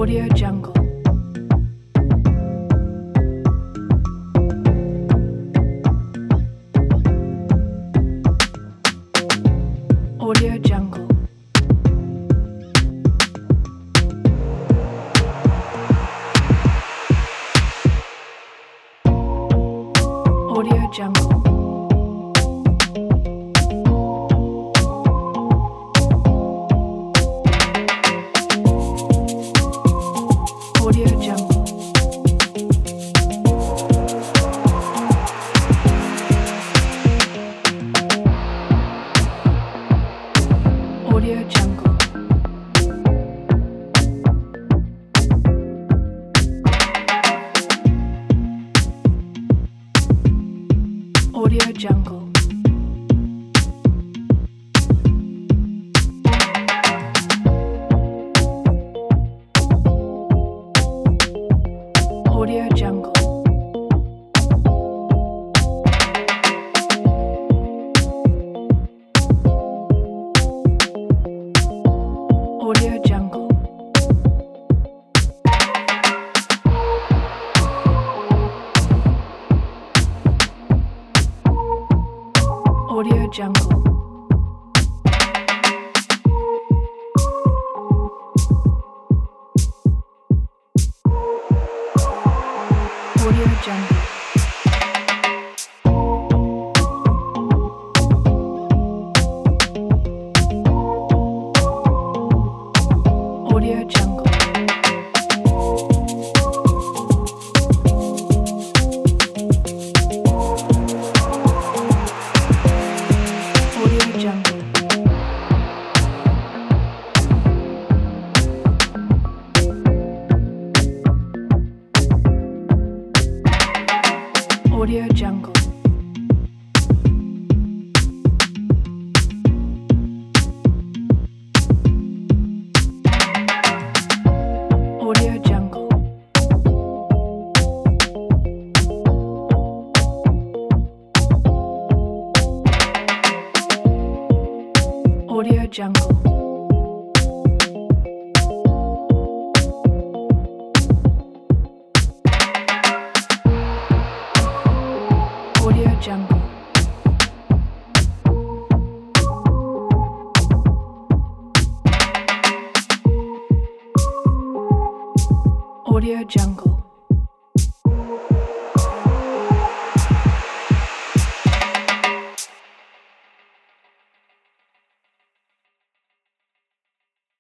Audio Jungle. Audio Jungle. Audio Jungle. Audio Jungle. Audio Jungle. Audio Jungle. Audio Jungle. Audio Jungle. Audio Jungle. Audio Jungle. Audio Jungle. Audio Jungle. Audio Jungle. Audio Jungle. Audio Jungle. Audio Jungle. Audio Jungle.